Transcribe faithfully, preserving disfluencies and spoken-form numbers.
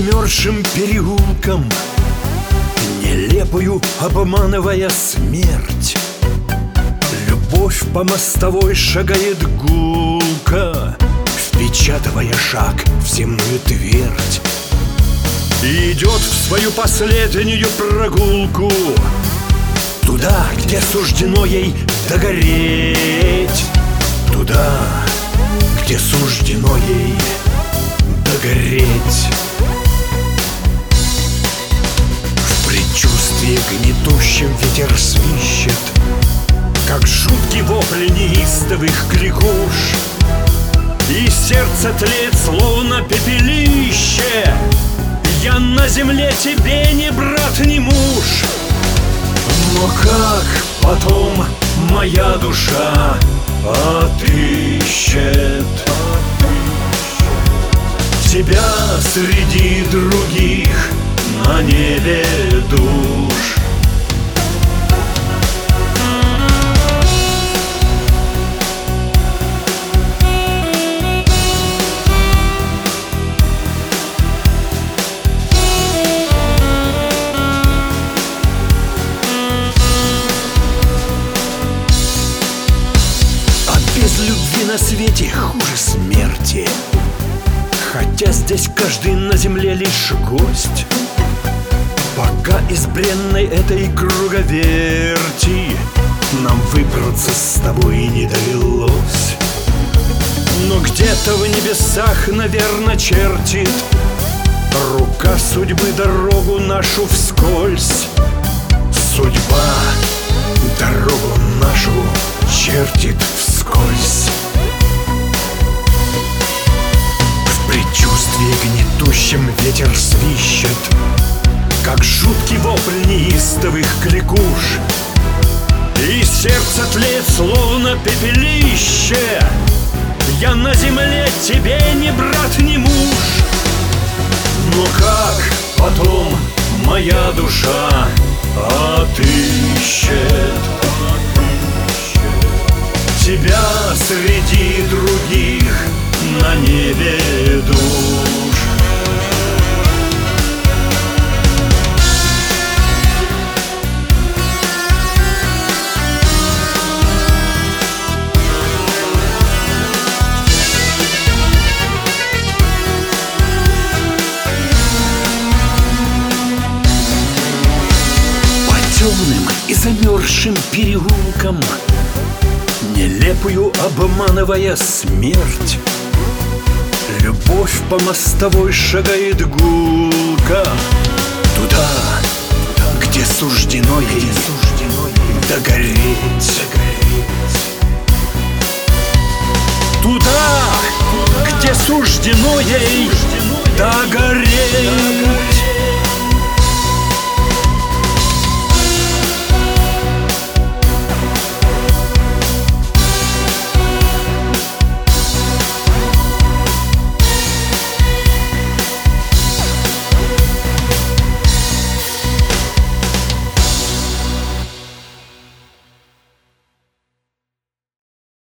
замерзшим переулком, нелепую обманывая смерть. Любовь по мостовой шагает гулко, впечатывая шаг в земную твердь. И идет в свою последнюю прогулку туда, где суждено ей догореть. Туда, где суждено ей догореть. В предчувствии гнетущем ветер свищет, как жуткий вопль неистовых кликуш, и сердце тлеет, словно пепелище. Я на земле тебе не брат, не муж. Но как потом моя душа отыщет тебя среди других на небе душ? Без любви на свете хуже смерти, хотя здесь каждый на земле лишь гость. Пока из бренной этой круговерти нам выбраться с тобой не довелось. Но где-то в небесах, наверно, чертит рука судьбы дорогу нашу вскользь. Судьба дорогу нашу чертит вскользь. В предчувствии гнетущем ветер свищет, как жуткий вопль неистовых кликуш, и сердце тлеет, словно пепелище. Я на земле тебе не брат, не муж. Но как потом моя душа отыщет тебя среди других на небе душ? По темным и замерзшим переулкам, нелепую обманывая смерть, любовь по мостовой шагает гулко туда, где суждено ей догореть. Туда, где суждено ей догореть.